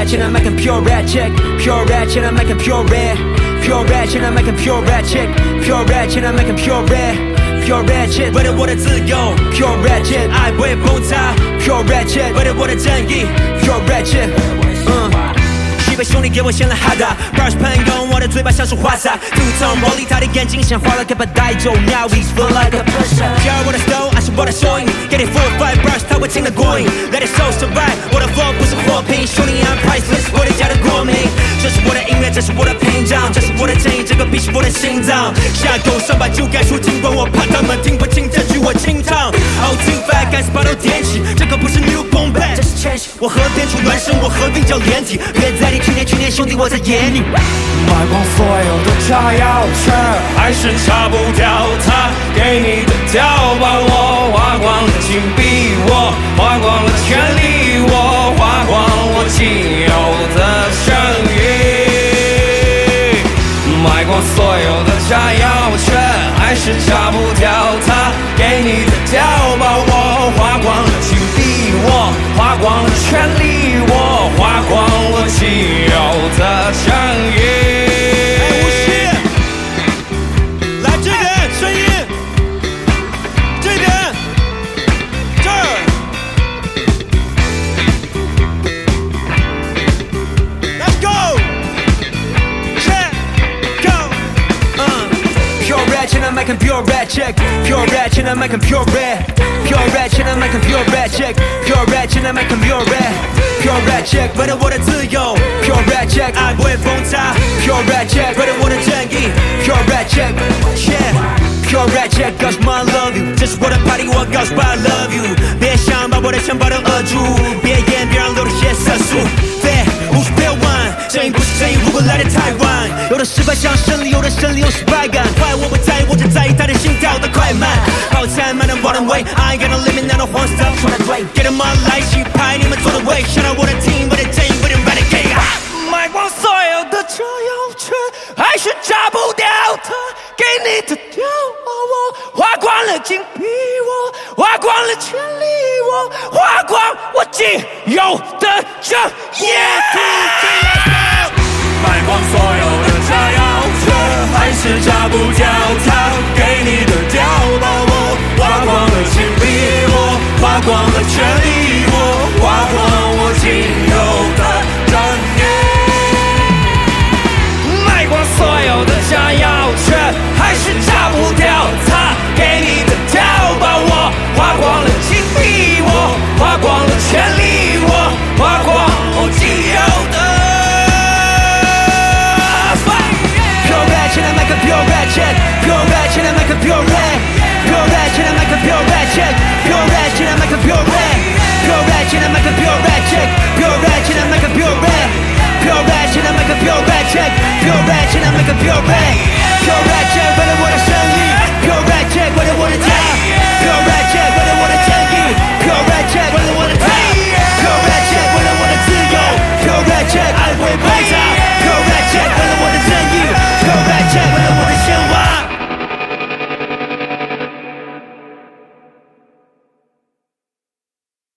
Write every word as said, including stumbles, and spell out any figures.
ratchet, I'm making pure ratchet. Pure ratchet, I'm making pure red. Pure ratchet, I'm making pure ratchet. Pure ratchet, I'm making pure red. Pure ratchet， 为了我的自由 ，Pure ratchet， 爱不会崩塌 ，Pure ratchet， 为了我的正义 ，Pure ratchet， 嗯。西北兄弟给我献了哈达 ，Brush 喷用我的嘴巴像是花洒，肚痛魔力他的眼睛像画了个把带走 ，Now he's feel like a pusher。加入我的 stone， 爱是我的收音，给你 four five brush， 他会听得过瘾 ，Let it so survive， 我的 flow 不是货品，兄弟 I'm priceless， 我的家的国民，这是我的音乐，这是我的屏障，这是我的正义，这个 beat 是我的心脏。下口上把就该出，尽管我怕他们听不清这句我清唱。Oh too fat， 敢死把头点起，这可不是 new boom bap， 这是 change， 我和天出孪生，我合并叫连体，别在意去年去年兄弟我在演你。 卖光所有的炸药，却还是炸不掉它。给你的碉堡，我花光了金币，我花光了权利，我花光我仅有的声誉。卖光所有的炸药，却还是炸不掉它。给你的碉堡，我花光了金币，我花光了权利，我花光我仅有的声誉。 I'm making pure ratchet, pure ratchet, I'm making pure red. Pure ratchet, I'm making pure ratchet, pure ratchet, I'm making pure red. Pure ratchet, 为了我的自由 ，pure ratchet， 爱不会崩塌 ，pure ratchet， 为了我的正义 ，pure ratchet， yeah。Pure ratchet， 告诉 I love you， 这是我的 party， 我告诉 I love you。别想把我的枪炮都扼住，别演，别让流的血色素。对，无需别玩，正义不是正义，如果来得太晚，有的失败像胜利，有的胜利有失败感。坏我不在意，我只在意他的心跳的快慢。好菜慢的 modern way，I ain't gonna limit， 那种黄 stuff 说的对。Get them all 来洗牌，你们做的位，想到我的 team， 我的正义，我的 renegade。 卖光所有的炸药，却还是炸不掉它。给你的碉堡，我花光了金币，我花光了权利，我花光我仅有的正义。卖光所有的炸药，却还是炸不掉它。给你的碉堡，我花光了金币，我花光了权利，我花光我仅有的正义。卖光所有的炸药，却还是炸不掉它。给你的碉堡，我花光了金币，我花光了权利，我花光我仅有的。 Pure ratchet, I make a pure ratchet. Pure ratchet, I make a pure red. Pure ratchet, I make a pure ratchet. Pure ratchet, I make a pure red. Pure ratchet, I make a pure ratchet. Pure ratchet, I make a pure red. Pure ratchet, I make a pure ratchet. Pure ratchet, I make a pure red.